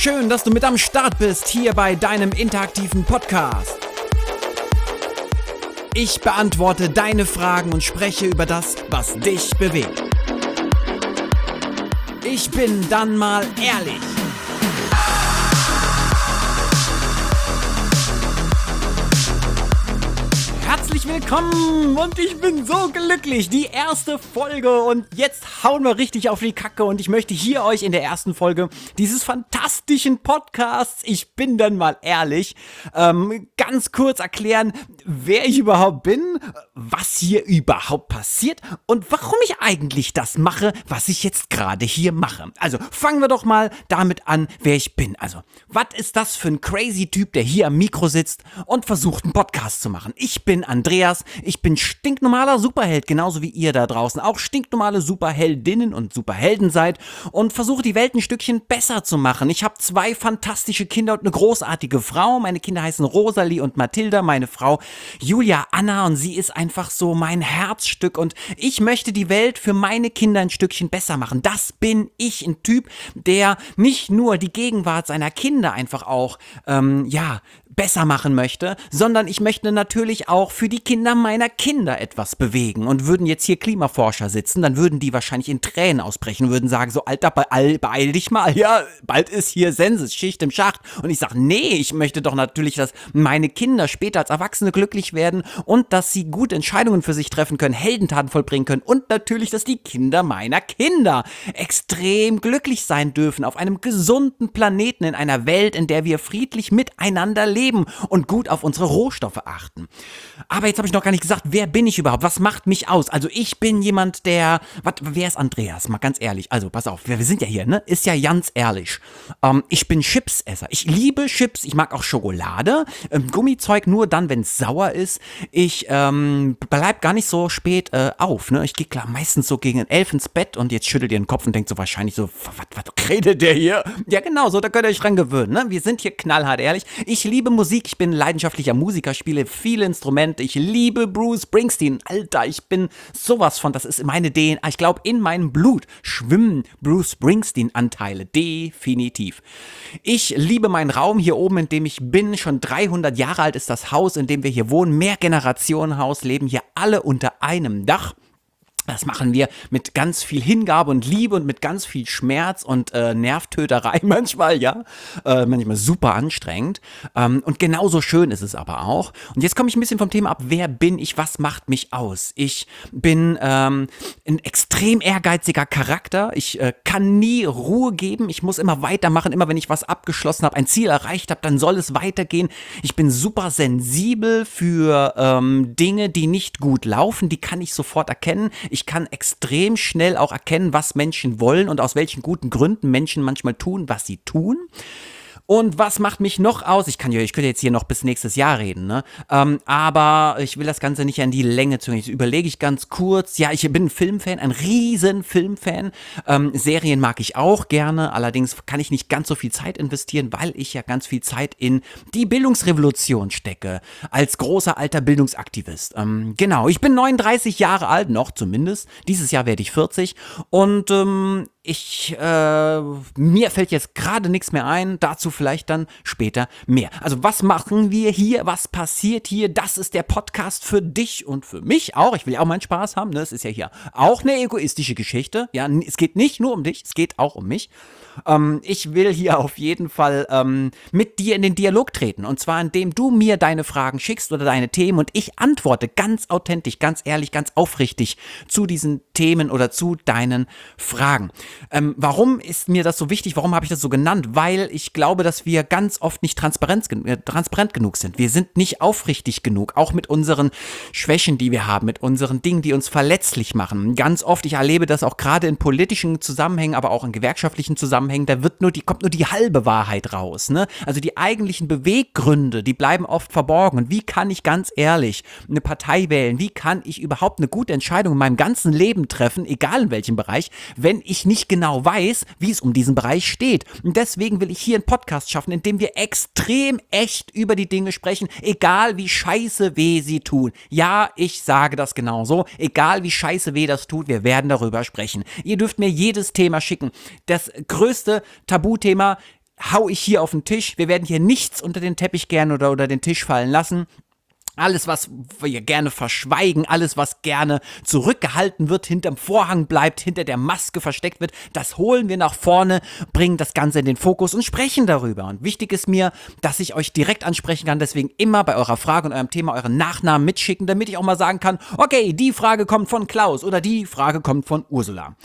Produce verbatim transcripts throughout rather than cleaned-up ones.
Schön, dass du mit am Start bist hier bei deinem interaktiven Podcast. Ich beantworte deine Fragen und spreche über das, was dich bewegt. Ich bin dann mal ehrlich. Herzlich willkommen und ich bin so glücklich. Die erste Folge und jetzt hauen wir richtig auf die Kacke und ich möchte hier euch in der ersten Folge dieses fantastischen Podcasts, ich bin dann mal ehrlich, ähm, ganz kurz erklären, wer ich überhaupt bin, was hier überhaupt passiert und warum ich eigentlich das mache, was ich jetzt gerade hier mache. Also fangen wir doch mal damit an, wer ich bin. Also, was ist das für ein crazy Typ, der hier am Mikro sitzt und versucht, einen Podcast zu machen? Ich bin Andreas, ich bin stinknormaler Superheld, genauso wie ihr da draußen auch stinknormale Superheldinnen und Superhelden seid und versuche die Welt ein Stückchen besser zu machen. Ich habe zwei fantastische Kinder und eine großartige Frau. Meine Kinder heißen Rosalie und Mathilda, meine Frau Julia Anna und sie ist einfach so mein Herzstück und ich möchte die Welt für meine Kinder ein Stückchen besser machen. Das bin ich, ein Typ, der nicht nur die Gegenwart seiner Kinder einfach auch, ähm, ja, besser machen möchte, sondern ich möchte natürlich auch für die Kinder meiner Kinder etwas bewegen. Und würden jetzt hier Klimaforscher sitzen, dann würden die wahrscheinlich in Tränen ausbrechen, würden sagen so, Alter, beeil, beeil dich mal, ja, bald ist hier Senses, Schicht im Schacht. Und ich sage, nee, ich möchte doch natürlich, dass meine Kinder später als Erwachsene glücklich werden und dass sie gute Entscheidungen für sich treffen können, Heldentaten vollbringen können und natürlich, dass die Kinder meiner Kinder extrem glücklich sein dürfen auf einem gesunden Planeten, in einer Welt, in der wir friedlich miteinander leben und gut auf unsere Rohstoffe achten. Aber jetzt habe ich noch gar nicht gesagt, wer bin ich überhaupt? Was macht mich aus? Also ich bin jemand, der, wat, wer ist Andreas? Mal ganz ehrlich, also pass auf, wir, wir sind ja hier, ne? Ist ja ganz ehrlich. Ähm, ich bin Chipsesser. Ich liebe Chips, ich mag auch Schokolade, ähm, Gummizeug nur dann, wenn es sauer ist. Ich ähm, bleib gar nicht so spät äh, auf, ne? Ich gehe klar meistens so gegen elf ins Bett und jetzt schüttelt ihr den Kopf und denkt so wahrscheinlich so, was redet der hier? Ja genau, so, da könnt ihr euch dran gewöhnen, ne? Wir sind hier knallhart ehrlich. Ich liebe Musik, ich bin leidenschaftlicher Musiker, spiele viele Instrumente, ich liebe Bruce Springsteen, Alter, ich bin sowas von, das ist meine D N A, ich glaube, in meinem Blut schwimmen Bruce Springsteen-Anteile, definitiv. Ich liebe meinen Raum hier oben, in dem ich bin, schon dreihundert Jahre alt ist das Haus, in dem wir hier wohnen, Mehrgenerationenhaus, leben hier alle unter einem Dach. Das machen wir mit ganz viel Hingabe und Liebe und mit ganz viel Schmerz und äh, Nervtöterei manchmal, ja, äh, manchmal super anstrengend ähm, und genauso schön ist es aber auch. Und jetzt komme ich ein bisschen vom Thema ab, wer bin ich, was macht mich aus? Ich bin ähm, ein extrem ehrgeiziger Charakter, ich äh, kann nie Ruhe geben, ich muss immer weitermachen, immer wenn ich was abgeschlossen habe, ein Ziel erreicht habe, dann soll es weitergehen. Ich bin super sensibel für ähm, Dinge, die nicht gut laufen, die kann ich sofort erkennen. Ich kann extrem schnell auch erkennen, was Menschen wollen und aus welchen guten Gründen Menschen manchmal tun, was sie tun. Und was macht mich noch aus? Ich kann ja, ich könnte jetzt hier noch bis nächstes Jahr reden, ne? Ähm, aber ich will das Ganze nicht an die Länge zögern. Jetzt überlege ich ganz kurz. Ja, ich bin ein Filmfan, ein riesen Filmfan. Ähm, Serien mag ich auch gerne. Allerdings kann ich nicht ganz so viel Zeit investieren, weil ich ja ganz viel Zeit in die Bildungsrevolution stecke. Als großer alter Bildungsaktivist. Ähm, genau, ich bin neununddreißig Jahre alt, noch zumindest. Dieses Jahr werde ich vierzig. Und ähm, ich, äh, mir fällt jetzt gerade nichts mehr ein, dazu vielleicht dann später mehr. Also was machen wir hier, was passiert hier, das ist der Podcast für dich und für mich auch. Ich will ja auch meinen Spaß haben, ne? Es ist ja hier auch eine egoistische Geschichte, ja, es geht nicht nur um dich, es geht auch um mich. Ähm, ich will hier auf jeden Fall ähm, mit dir in den Dialog treten und zwar indem du mir deine Fragen schickst oder deine Themen und ich antworte ganz authentisch, ganz ehrlich, ganz aufrichtig zu diesen Themen oder zu deinen Fragen. Ähm, warum ist mir das so wichtig? Warum habe ich das so genannt? Weil ich glaube, dass wir ganz oft nicht transparent, äh, transparent genug sind. Wir sind nicht aufrichtig genug, auch mit unseren Schwächen, die wir haben, mit unseren Dingen, die uns verletzlich machen. Ganz oft, ich erlebe das auch gerade in politischen Zusammenhängen, aber auch in gewerkschaftlichen Zusammenhängen, da wird nur die, kommt nur die halbe Wahrheit raus, ne? Also die eigentlichen Beweggründe, die bleiben oft verborgen. Und wie kann ich ganz ehrlich eine Partei wählen? Wie kann ich überhaupt eine gute Entscheidung in meinem ganzen Leben treffen, egal in welchem Bereich, wenn ich nicht genau weiß, wie es um diesen Bereich steht? Und deswegen will ich hier einen Podcast schaffen, in dem wir extrem echt über die Dinge sprechen, egal wie scheiße weh sie tun. Ja, ich sage das genauso. Egal wie scheiße weh das tut, wir werden darüber sprechen. Ihr dürft mir jedes Thema schicken. Das größte Tabuthema hau ich hier auf den Tisch. Wir werden hier nichts unter den Teppich gerne oder unter den Tisch fallen lassen. Alles, was wir gerne verschweigen, alles, was gerne zurückgehalten wird, hinterm Vorhang bleibt, hinter der Maske versteckt wird, das holen wir nach vorne, bringen das Ganze in den Fokus und sprechen darüber. Und wichtig ist mir, dass ich euch direkt ansprechen kann, deswegen immer bei eurer Frage und eurem Thema euren Nachnamen mitschicken, damit ich auch mal sagen kann, okay, die Frage kommt von Klaus oder die Frage kommt von Ursula.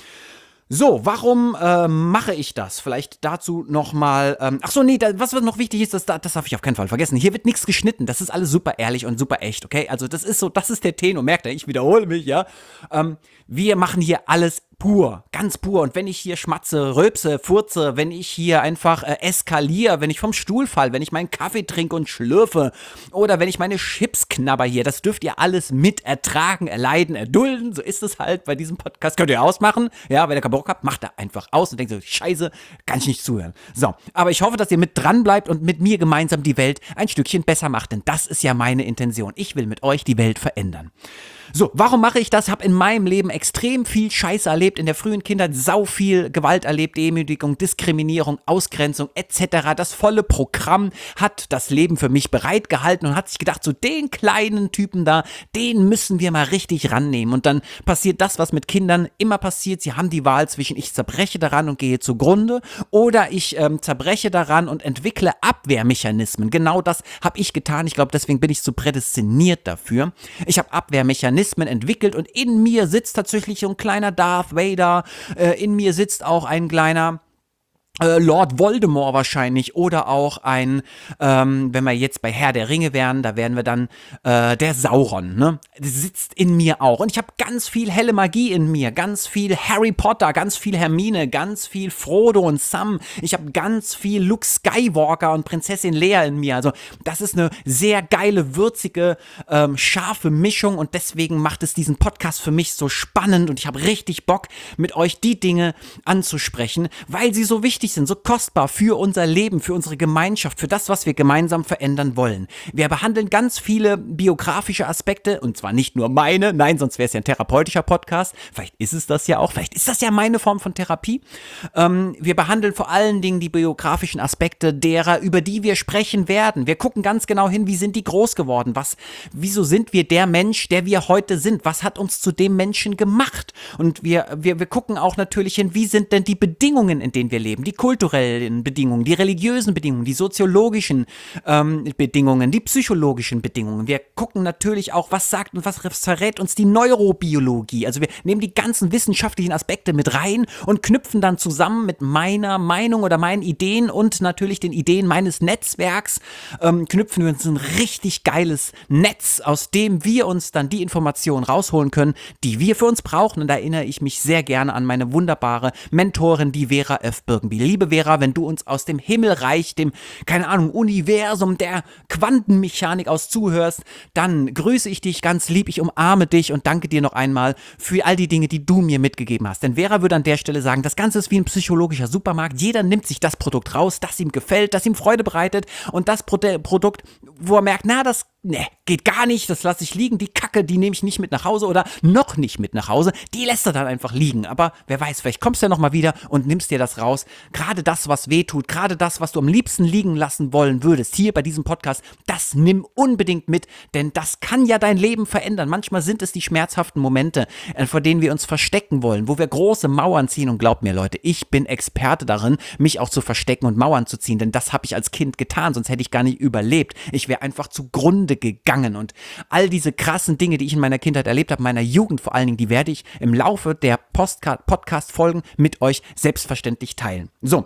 So, warum äh, mache ich das? Vielleicht dazu nochmal, ähm, ach so, nee, da, was noch wichtig ist, das, das darf ich auf keinen Fall vergessen. Hier wird nichts geschnitten, das ist alles super ehrlich und super echt, okay? Also das ist so, das ist der Tenor, merkt ihr, ich wiederhole mich, ja? Ähm, wir machen hier alles pur, ganz pur. Und wenn ich hier schmatze, rülpse, furze, wenn ich hier einfach äh, eskaliere, wenn ich vom Stuhl fall, wenn ich meinen Kaffee trinke und schlürfe oder wenn ich meine Chips knabber hier, das dürft ihr alles mit ertragen, erleiden, erdulden. So ist es halt bei diesem Podcast. Könnt ihr ausmachen. Ja, wenn ihr keinen Bock habt, macht er einfach aus und denkt so, scheiße, kann ich nicht zuhören. So, aber ich hoffe, dass ihr mit dran bleibt und mit mir gemeinsam die Welt ein Stückchen besser macht, denn das ist ja meine Intention. Ich will mit euch die Welt verändern. So, warum mache ich das? Hab in meinem Leben extrem viel Scheiße erlebt, in der frühen Kindheit sau viel Gewalt erlebt, Demütigung, Diskriminierung, Ausgrenzung et cetera. Das volle Programm hat das Leben für mich bereitgehalten und hat sich gedacht, so den kleinen Typen da, den müssen wir mal richtig rannehmen. Und dann passiert das, was mit Kindern immer passiert. Sie haben die Wahl zwischen ich zerbreche daran und gehe zugrunde oder ich ähm, zerbreche daran und entwickle Abwehrmechanismen. Genau das habe ich getan. Ich glaube, deswegen bin ich so prädestiniert dafür. Ich habe Abwehrmechanismen entwickelt und in mir sitzt tatsächlich so ein kleiner Darth Vader, äh, in mir sitzt auch ein kleiner äh, Lord Voldemort wahrscheinlich oder auch ein, ähm, wenn wir jetzt bei Herr der Ringe wären, da wären wir dann äh, der Sauron, ne? Das sitzt in mir auch und ich habe ganz viel helle Magie in mir, ganz viel Harry Potter, ganz viel Hermine, ganz viel Frodo und Sam, ich habe ganz viel Luke Skywalker und Prinzessin Leia in mir, also das ist eine sehr geile, würzige, ähm, scharfe Mischung und deswegen macht es diesen Podcast für mich so spannend und ich habe richtig Bock, mit euch die Dinge anzusprechen, weil sie so wichtig sind, so kostbar für unser Leben, für unsere Gemeinschaft, für das, was wir gemeinsam verändern wollen. Wir behandeln ganz viele biografische Aspekte und zwar nicht nur meine, nein, sonst wäre es ja ein therapeutischer Podcast. Vielleicht ist es das ja auch, vielleicht ist das ja meine Form von Therapie. Ähm, wir behandeln vor allen Dingen die biografischen Aspekte derer, über die wir sprechen werden. Wir gucken ganz genau hin, wie sind die groß geworden, was, wieso sind wir der Mensch, der wir heute sind, was hat uns zu dem Menschen gemacht und wir, wir, wir gucken auch natürlich hin, wie sind denn die Bedingungen, in denen wir leben, die kulturellen Bedingungen, die religiösen Bedingungen, die soziologischen ähm, Bedingungen, die psychologischen Bedingungen. Wir gucken natürlich auch, was sagt und was verrät uns die Neurobiologie. Also wir nehmen die ganzen wissenschaftlichen Aspekte mit rein und knüpfen dann zusammen mit meiner Meinung oder meinen Ideen und natürlich den Ideen meines Netzwerks, ähm, knüpfen wir uns ein richtig geiles Netz, aus dem wir uns dann die Informationen rausholen können, die wir für uns brauchen. Und da erinnere ich mich sehr gerne an meine wunderbare Mentorin, die Vera F. Birkenbiel. Liebe Vera, wenn du uns aus dem Himmelreich, dem, keine Ahnung, Universum der Quantenmechanik aus zuhörst, dann grüße ich dich ganz lieb, ich umarme dich und danke dir noch einmal für all die Dinge, die du mir mitgegeben hast. Denn Vera würde an der Stelle sagen, das Ganze ist wie ein psychologischer Supermarkt. Jeder nimmt sich das Produkt raus, das ihm gefällt, das ihm Freude bereitet und das Pro- Produkt, wo er merkt, na, das ne, geht gar nicht, das lasse ich liegen, die Kacke, die nehme ich nicht mit nach Hause oder noch nicht mit nach Hause, die lässt er dann einfach liegen. Aber wer weiß, vielleicht kommst du ja nochmal wieder und nimmst dir das raus. Gerade das, was weh tut, gerade das, was du am liebsten liegen lassen wollen würdest, hier bei diesem Podcast, das nimm unbedingt mit, denn das kann ja dein Leben verändern. Manchmal sind es die schmerzhaften Momente, vor denen wir uns verstecken wollen, wo wir große Mauern ziehen und glaubt mir, Leute, ich bin Experte darin, mich auch zu verstecken und Mauern zu ziehen, denn das habe ich als Kind getan, sonst hätte ich gar nicht überlebt. Ich wäre einfach zugrunde gegangen und all diese krassen Dinge, die ich in meiner Kindheit erlebt habe, meiner Jugend vor allen Dingen, die werde ich im Laufe der Podcast-Folgen mit euch selbstverständlich teilen. So.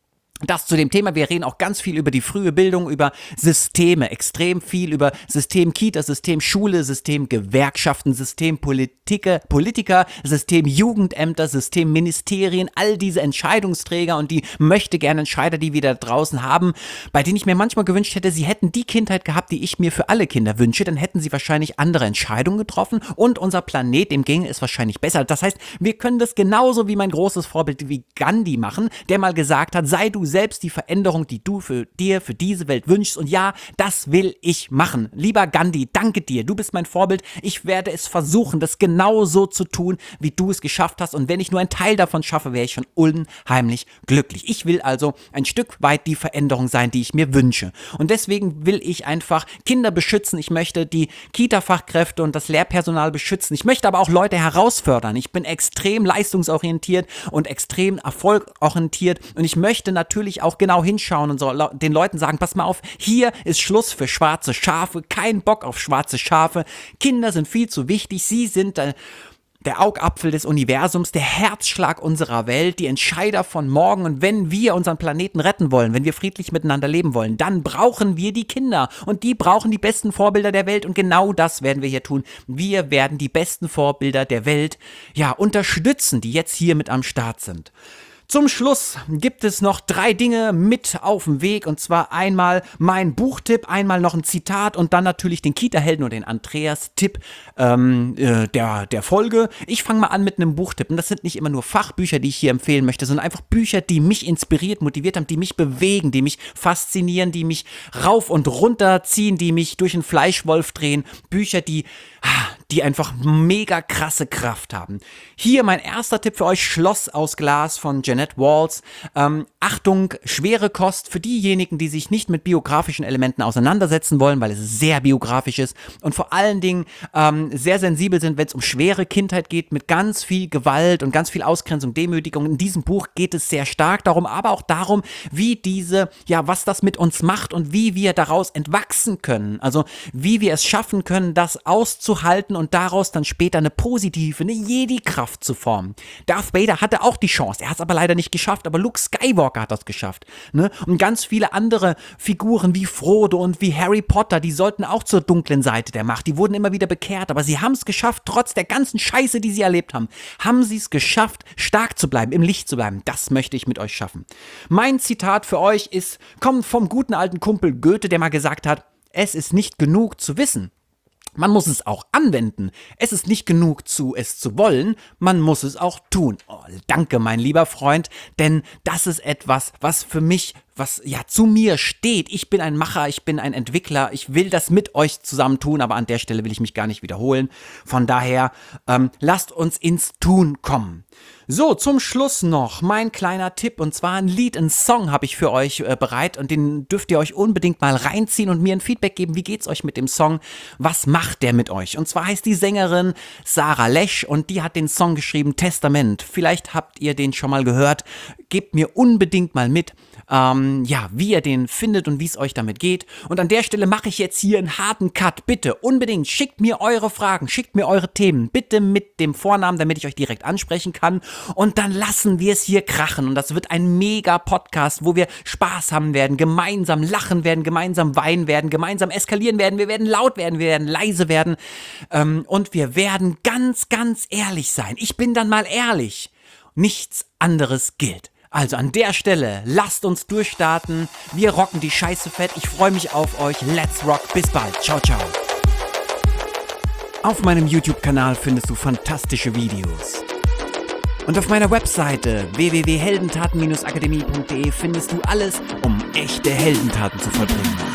Das zu dem Thema, wir reden auch ganz viel über die frühe Bildung, über Systeme, extrem viel über System Kita, System Schule, System Gewerkschaften, System Politiker, Politiker, System Jugendämter, System Ministerien, all diese Entscheidungsträger und die Möchtegern-Entscheider, die wir da draußen haben, bei denen ich mir manchmal gewünscht hätte, sie hätten die Kindheit gehabt, die ich mir für alle Kinder wünsche, dann hätten sie wahrscheinlich andere Entscheidungen getroffen und unser Planet, dem ginge es wahrscheinlich besser. Das heißt, wir können das genauso wie mein großes Vorbild wie Gandhi machen, der mal gesagt hat, sei du selbst die Veränderung, die du für dir, für diese Welt wünschst. Und ja, das will ich machen. Lieber Gandhi, danke dir. Du bist mein Vorbild. Ich werde es versuchen, das genauso zu tun, wie du es geschafft hast. Und wenn ich nur einen Teil davon schaffe, wäre ich schon unheimlich glücklich. Ich will also ein Stück weit die Veränderung sein, die ich mir wünsche. Und deswegen will ich einfach Kinder beschützen. Ich möchte die Kita-Fachkräfte und das Lehrpersonal beschützen. Ich möchte aber auch Leute herausfördern. Ich bin extrem leistungsorientiert und extrem erfolgorientiert. Und ich möchte natürlich auch genau hinschauen und so den Leuten sagen, pass mal auf, hier ist Schluss für schwarze Schafe. Kein Bock auf schwarze Schafe. Kinder sind viel zu wichtig. Sie sind äh, der Augapfel des Universums, der Herzschlag unserer Welt, die Entscheider von morgen. Und wenn wir unseren Planeten retten wollen, wenn wir friedlich miteinander leben wollen, dann brauchen wir die Kinder. Und die brauchen die besten Vorbilder der Welt. Und genau das werden wir hier tun. Wir werden die besten Vorbilder der Welt, ja, unterstützen, die jetzt hier mit am Start sind. Zum Schluss gibt es noch drei Dinge mit auf dem Weg, und zwar einmal mein Buchtipp, einmal noch ein Zitat und dann natürlich den Kita-Helden und den Andreas-Tipp ähm, äh, der, der Folge. Ich fange mal an mit einem Buchtipp, und das sind nicht immer nur Fachbücher, die ich hier empfehlen möchte, sondern einfach Bücher, die mich inspiriert, motiviert haben, die mich bewegen, die mich faszinieren, die mich rauf und runter ziehen, die mich durch einen Fleischwolf drehen. Bücher, die, die einfach mega krasse Kraft haben. Hier mein erster Tipp für euch, Schloss aus Glas von Jeanette Walls. Ähm, Achtung, schwere Kost für diejenigen, die sich nicht mit biografischen Elementen auseinandersetzen wollen, weil es sehr biografisch ist und vor allen Dingen ähm, sehr sensibel sind, wenn es um schwere Kindheit geht, mit ganz viel Gewalt und ganz viel Ausgrenzung, Demütigung. In diesem Buch geht es sehr stark darum, aber auch darum, wie diese, ja, was das mit uns macht und wie wir daraus entwachsen können. Also wie wir es schaffen können, das auszuhalten und daraus dann später eine positive, eine Jedi-Kraft zu formen. Darth Vader hatte auch die Chance, er hat es aber leider nicht geschafft, aber Luke Skywalker hat das geschafft. Ne? Und ganz viele andere Figuren wie Frodo und wie Harry Potter, die sollten auch zur dunklen Seite der Macht. Die wurden immer wieder bekehrt, aber sie haben es geschafft, trotz der ganzen Scheiße, die sie erlebt haben, haben sie es geschafft, stark zu bleiben, im Licht zu bleiben. Das möchte ich mit euch schaffen. Mein Zitat für euch ist, kommt vom guten alten Kumpel Goethe, der mal gesagt hat, es ist nicht genug zu wissen. Man muss es auch anwenden. Es ist nicht genug, zu es zu wollen, man muss es auch tun. Oh, danke, mein lieber Freund, denn das ist etwas, was für mich, was ja zu mir steht. Ich bin ein Macher, ich bin ein Entwickler, ich will das mit euch zusammen tun, aber an der Stelle will ich mich gar nicht wiederholen. Von daher, ähm, lasst uns ins Tun kommen. So, zum Schluss noch mein kleiner Tipp, und zwar ein Lied, ein Song habe ich für euch äh, bereit, und den dürft ihr euch unbedingt mal reinziehen und mir ein Feedback geben, wie geht's euch mit dem Song, was macht der mit euch? Und zwar heißt die Sängerin Sarah Lesch und die hat den Song geschrieben, Testament. Vielleicht habt ihr den schon mal gehört, gebt mir unbedingt mal mit, ähm, ja, wie ihr den findet und wie es euch damit geht. Und an der Stelle mache ich jetzt hier einen harten Cut. Bitte, unbedingt, schickt mir eure Fragen, schickt mir eure Themen, bitte mit dem Vornamen, damit ich euch direkt ansprechen kann. Und dann lassen wir es hier krachen. Und das wird ein mega Podcast, wo wir Spaß haben werden, gemeinsam lachen werden, gemeinsam weinen werden, gemeinsam eskalieren werden. Wir werden laut werden, wir werden leise werden. Ähm, und wir werden ganz, ganz ehrlich sein. Ich bin dann mal ehrlich. Nichts anderes gilt. Also an der Stelle, lasst uns durchstarten. Wir rocken die Scheiße fett. Ich freue mich auf euch. Let's rock. Bis bald. Ciao, ciao. Auf meinem YouTube-Kanal findest du fantastische Videos. Und auf meiner Webseite w w w punkt heldentaten Bindestrich akademie punkt de findest du alles, um echte Heldentaten zu vollbringen.